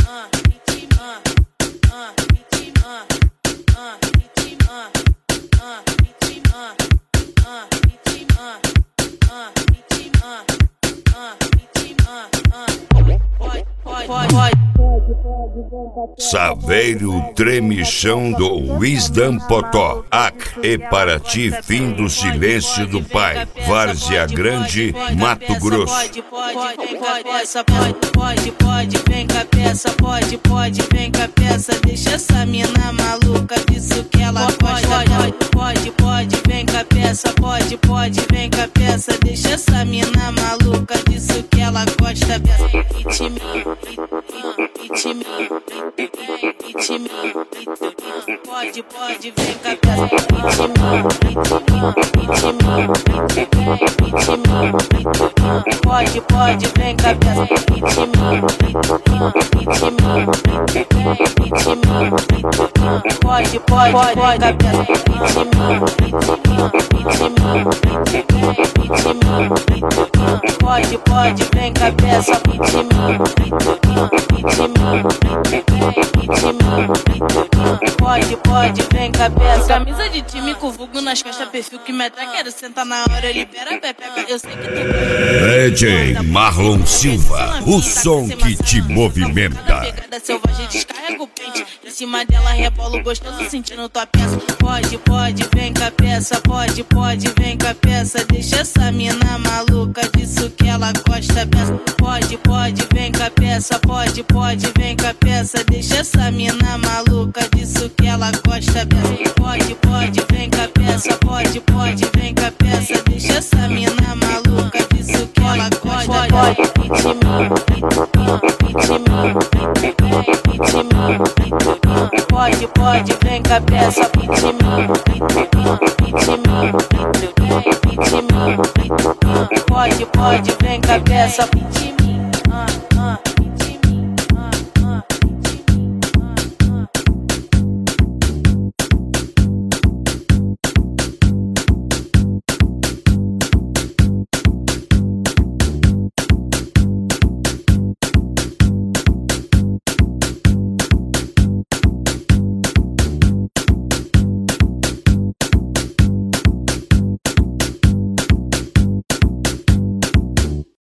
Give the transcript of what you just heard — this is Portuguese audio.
Saveiro Tremichão do Wisdom Potó. Ac e Paraty, fim do silêncio do pai. Várzea Grande, Mato Grosso. Pode, vem com a peça, pode, vem com a peça. Deixa essa mina maluca, disso que ela gosta. Pode, vem com a peça, pode, vem com a peça. Deixa essa mina maluca, disso que ela gosta. Pode, vem com a peça. Pode, vem com a peça. Pode, vem com a peça. Pode, vem com a peça. Camisa de time com vulgo nas costas, perfil que me atrai. Quero sentar na hora, libera pepeca. Eu sei que tu DJ Marlon Silva, o som que te movimenta. Pegada selvagem, descarrega o pente. Em cima dela rebola gostoso, sentindo tua peça. Pode, vem com a peça. Pode, vem com a peça. Deixa essa mina maluca, disso que ela gosta. Pode, vem com a peça. Pode, vem com a peça. Deixa essa mina maluca, disso que ela gosta. Pode, vem com a peça. Pode, vem com a peça. Deixa essa mina maluca, disso que ela gosta. Pode, vem com a peça. Pode, vem com a peça.